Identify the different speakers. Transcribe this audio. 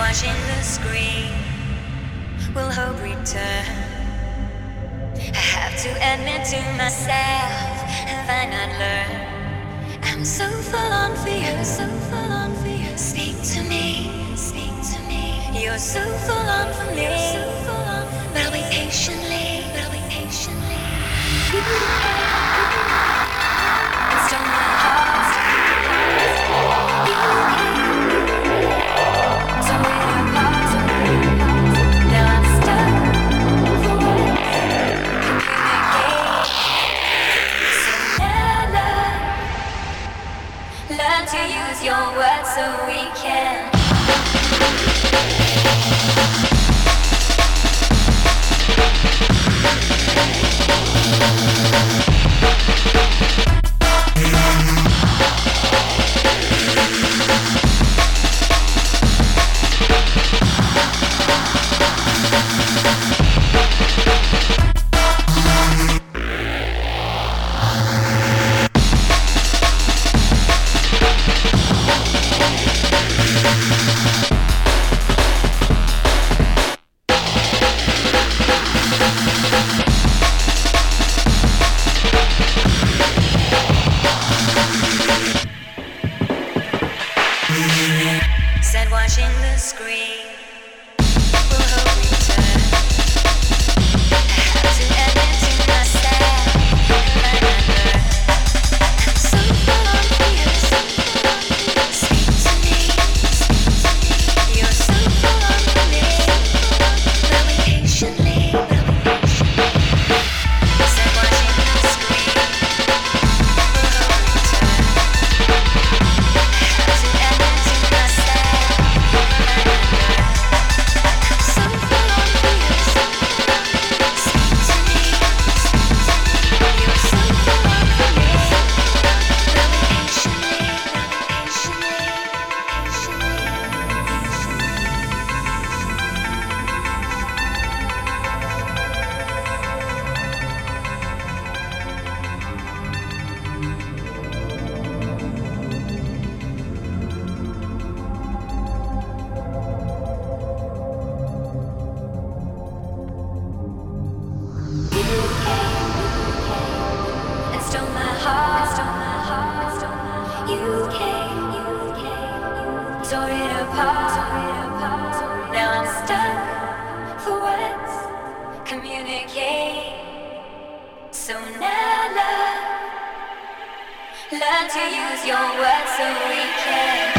Speaker 1: watching the screen will hope return. I have to admit to myself, have I not learned? I'm so full on for you, so full on for you. Speak to me, speak to me. You're so full on for me, so full on for me. But I'll wait patiently, but I'll wait patiently. And stole my heart. Learn to use your words so we can. Said watching the screen will hope return. I have to admit to myself, have I not learned? I'm so full on for you, so full on for you. Speak to me, speak to me. You're so full on for me, but wait patiently, but wait patiently. Said watching the screen will hope return. I have to admit to myself. Tore it apart. Now I'm stuck for words. Communicate. So now, learn to use your words so we can.